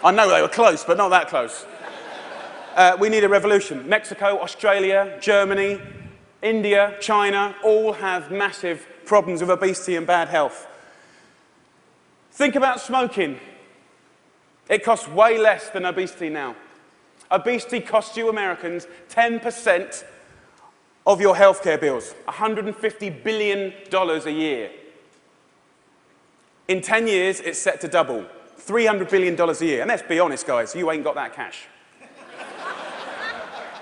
I know they were close, but not that close. We need a revolution. Mexico, Australia, Germany, India, China, all have massive problems with obesity and bad health. Think about smoking. It costs way less than obesity now. Obesity costs you Americans 10% of your healthcare bills, $150 billion a year. In 10 years, it's set to double, $300 billion a year. And let's be honest, guys, you ain't got that cash.